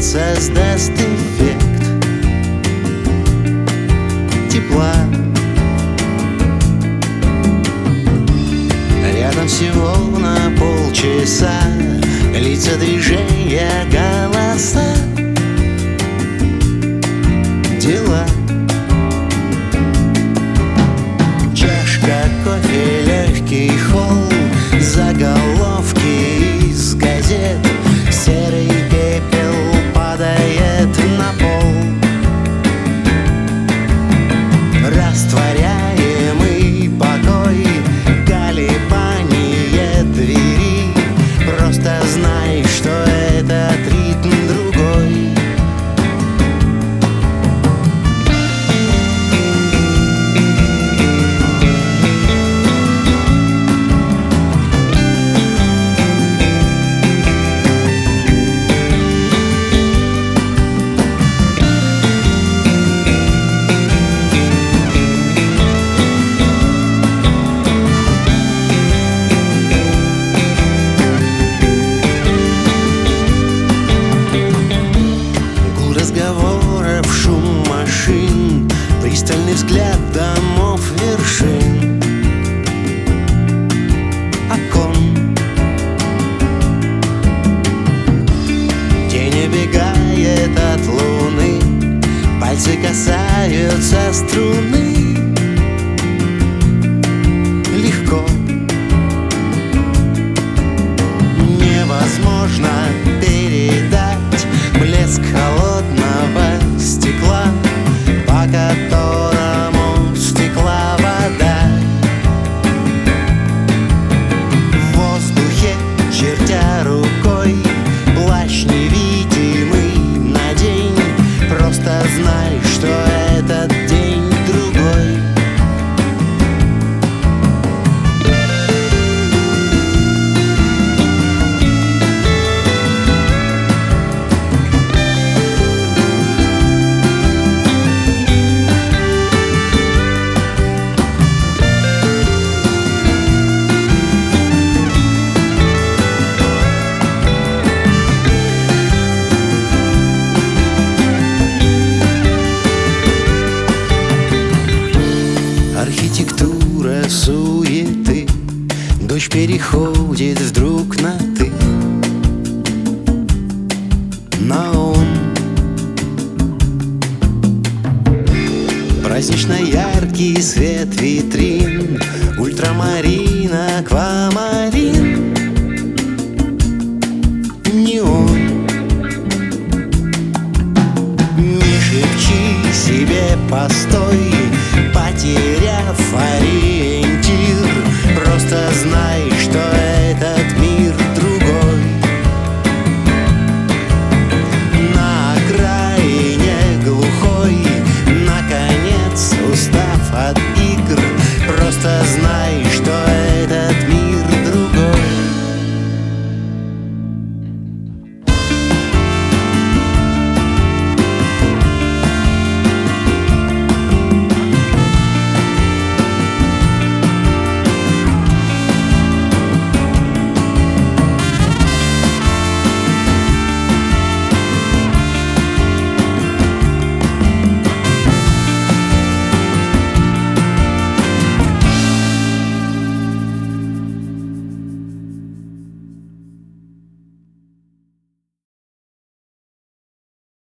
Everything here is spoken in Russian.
создаст эффект тепла. Рядом всего на полчаса, лица, движения, голоса, дела. Чашка кофе, легкий холл, заголовки из газет, серый пепел падает на пол. Растворяемый покой, колебание двери. Просто знай, что этот ритм другой. Разговоров, шум машин, пристальный взгляд домов вершин, окон. Тень убегает от луны, пальцы касаются струны. Легко, невозможно передать блеск холодного стекла, по которому стекла вода. В воздухе, чертя рукой, плащ невидимый надень. Просто знай, что этот день другой. Архитектура суеты, дождь переходит вдруг на ты, на он. Празднично яркий свет витрин, ультрамарин, аквамарин, неон. Не шепчи себе постой,